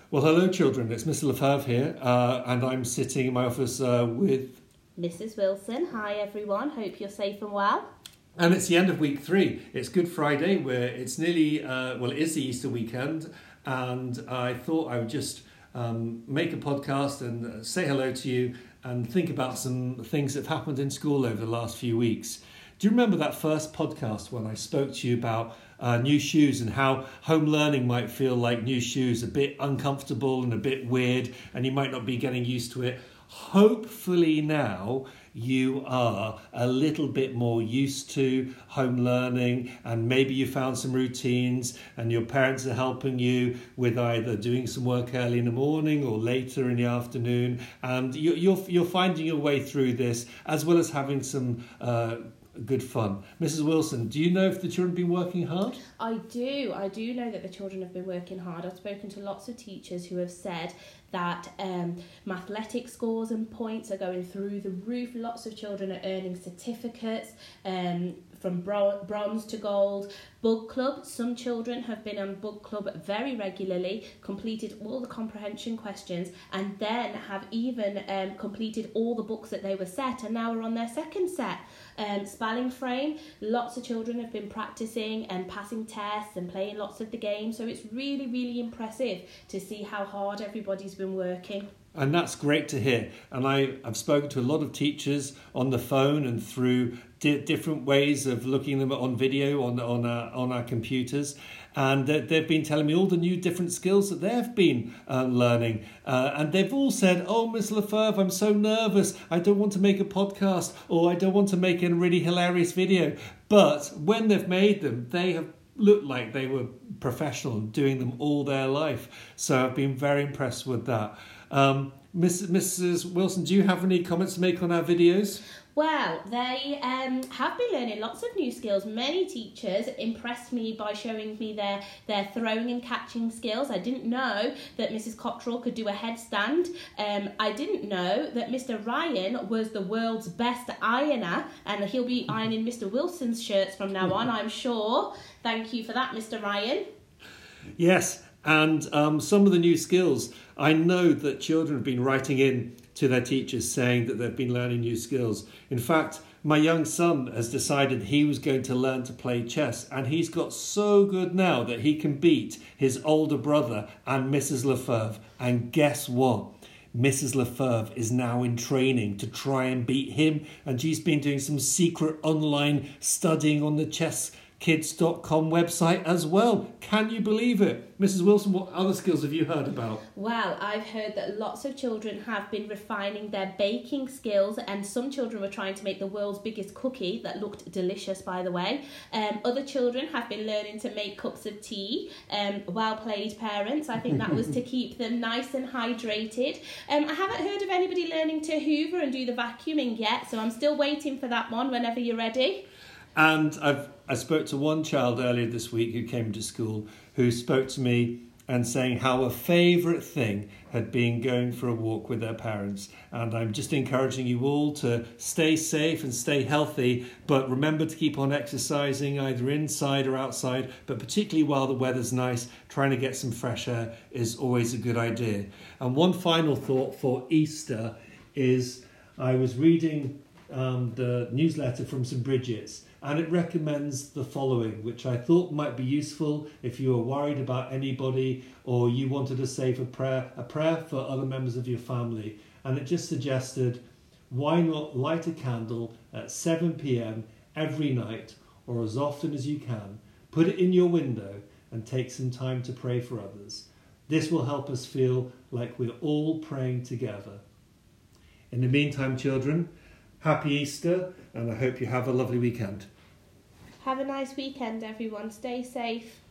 Well, hello, children. It's Mr. Lefebvre here, and I'm sitting in my office with Mrs. Wilson. Hi, everyone. Hope you're safe and well. And it's the end of week 3. It's Good Friday, where it's nearly, it is the Easter weekend, and I thought I would just make a podcast and say hello to you and think about some things that have happened in school over the last few weeks. Do you remember that first podcast when I spoke to you about new shoes and how home learning might feel like new shoes, a bit uncomfortable and a bit weird, and you might not be getting used to it? Hopefully now you are a little bit more used to home learning, and maybe you found some routines and your parents are helping you with either doing some work early in the morning or later in the afternoon, and you're finding your way through this, as well as having some good fun. Mrs. Wilson, do you know if the children have been working hard? I do know that the children have been working hard. I've spoken to lots of teachers who have said that mathematic scores and points are going through the roof. Lots of children are earning certificates from bronze to gold. Book club, some children have been on book club very regularly, completed all the comprehension questions, and then have even completed all the books that they were set, and now are on their second set. Spelling frame, lots of children have been practicing and passing tests and playing lots of the games, so it's really, really impressive to see how hard everybody's been working. And that's great to hear. And I've spoken to a lot of teachers on the phone and through different ways of looking at them on video on our computers. And they've been telling me all the new different skills that they've been learning. And they've all said, "Oh, Miss Lefebvre, I'm so nervous. I don't want to make a podcast, or I don't want to make a really hilarious video." But when they've made them, they have looked like they were professional, doing them all their life. So I've been very impressed with that. Mrs. Wilson, do you have any comments to make on our videos? Well, they have been learning lots of new skills. Many teachers impressed me by showing me their throwing and catching skills. I didn't know that Mrs. Cottrell could do a headstand. I didn't know that Mr. Ryan was the world's best ironer, and he'll be ironing Mr. Wilson's shirts from now on, I'm sure. Thank you for that, Mr. Ryan. Yes, and some of the new skills, I know that children have been writing in to their teachers saying that they've been learning new skills. In fact, my young son has decided he was going to learn to play chess, and he's got so good now that he can beat his older brother and Mrs. Lefebvre. And guess what? Mrs. Lefebvre is now in training to try and beat him, and she's been doing some secret online studying on the chesskids.com website as well. Can you believe it? Mrs. Wilson, what other skills have you heard about? Well, I've heard that lots of children have been refining their baking skills, and some children were trying to make the world's biggest cookie that looked delicious, by the way. Other children have been learning to make cups of tea. Well played, parents. I think that was to keep them nice and hydrated. I haven't heard of anybody learning to hoover and do the vacuuming yet, so I'm still waiting for that one whenever you're ready. And I spoke to one child earlier this week who came to school who spoke to me and saying how a favourite thing had been going for a walk with their parents. And I'm just encouraging you all to stay safe and stay healthy, but remember to keep on exercising either inside or outside, but particularly while the weather's nice, trying to get some fresh air is always a good idea. And one final thought for Easter is I was reading the newsletter from St. Bridget's, and it recommends the following, which I thought might be useful if you were worried about anybody or you wanted to say a prayer for other members of your family. And it just suggested, why not light a candle at 7 p.m. every night, or as often as you can, put it in your window and take some time to pray for others. This will help us feel like we're all praying together. In the meantime, children, happy Easter, and I hope you have a lovely weekend. Have a nice weekend, everyone. Stay safe.